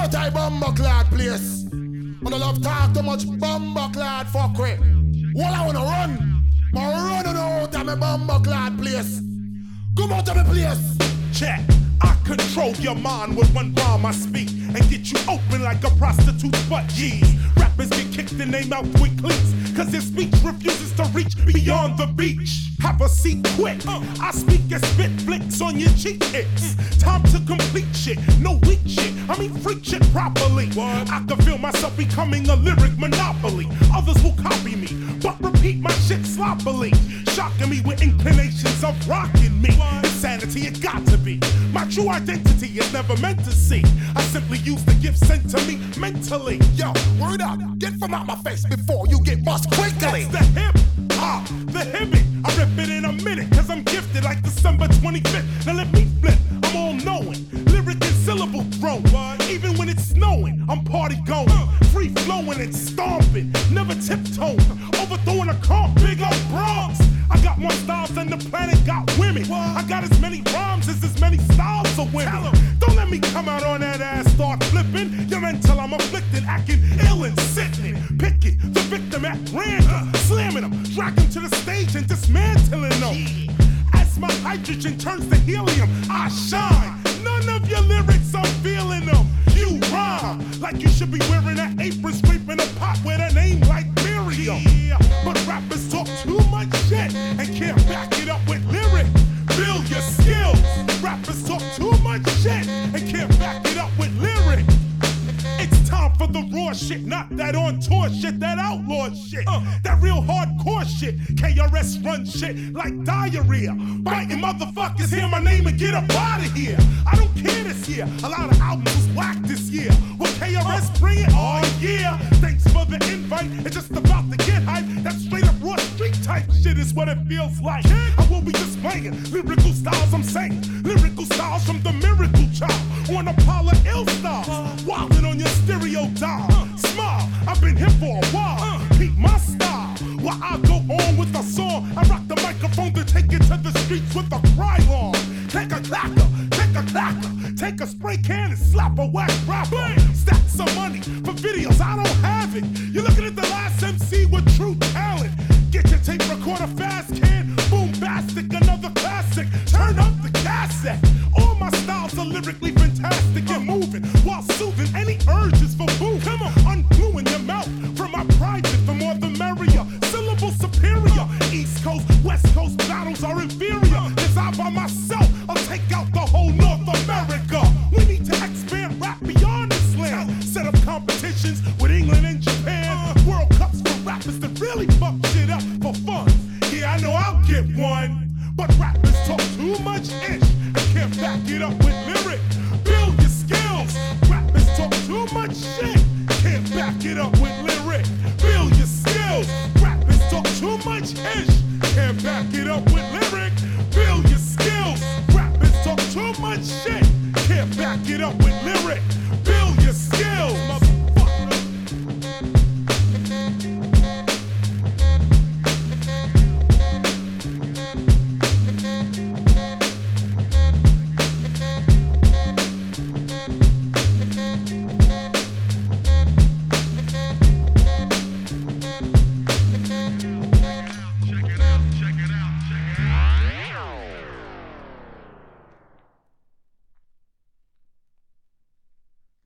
out I bumbo clad place. When I love talk too much bumbo clad fuckery. Well, I wanna run. I'm running out of my bumbo clad place. Come out of my place. Check. I control your mind with one rhyme I speak and get you open like a prostitute's butt cheese. Rappers get kicked in their mouth with cleats cause their speech refuses to reach beyond the beach. Have a seat quick. I speak and spit flicks on your cheek hits. Time to complete shit, no weak shit. I mean freak shit properly. I can feel myself becoming a lyric monopoly. Others will copy me, but repeat my shit sloppily. Shocking me with inclinations of rocking me. Insanity it got to be. My true identity is never meant to see. I simply use the gift sent to me mentally. Yo, word up, get from out my face before you get bust quickly. That's the hip, the hibbit. I rip it in a minute, cause I'm gifted like December 25th. Now let me flip, I'm all knowing. Lyric and syllable thrown. Even when it's snowing, I'm party going. Free flowing and stomping, never tiptoeing. Overthrowing a car, big old Bronx. I got more styles than the planet got women. I got as many rhymes as many styles of women. Don't let me come out on that ass, start flipping. You're until I'm afflicted, acting ill and sickening. Picking the victim at random, slamming them, drag them to the stage and dismantling them. As my hydrogen turns to helium, I shine. None of your lyrics, I'm feeling them. You rhyme like you should be wearing an apron, scraping a pot with a name like Miriam. But rappers talk too much shit and can't back it up with lyric. Build your skills. Rappers talk too much shit and can't back it up with lyric. It's time for the raw shit, not that on tour shit, that outlaw shit, that real hardcore shit. KRS run shit like diarrhea. Biting motherfuckers, hear my name and get up out of here. I don't care this year, a lot of albums was whack this year. Will KRS bring it? Oh yeah. Thanks for the invite, it's just about to get hype. That straight up raw street type shit is what it feels like. I will be displaying lyrical styles, I'm saying. Lyrical styles from the Miracle Child on Apollo Ill Styles. Wildin' on your stereo dial. Smile, I've been here for a while. Keep my style while I go on with the song. I rock the microphone to take it to the streets with a cry on. Take a clacker, take a clacker, take a spray can and slap a whack rapper. Stack some money for videos, I don't have it. You're looking at the last MC with true talent. Get your tape recorder fast, can bombastic, another classic. Turn up the cassette. All my styles are lyrically fantastic and moving while soothing any urges for boo. Come on, ungluing your mouth from my private, the more the merrier. Syllable superior. East Coast, West Coast battles are inferior. Cause I by myself, I'll take out the whole North America. We need to expand rap beyond this land. Set up competitions with England and Japan. World Cups for rappers that really fuck shit up for fun. Yeah, I know I'll get one. But rappers talk too much in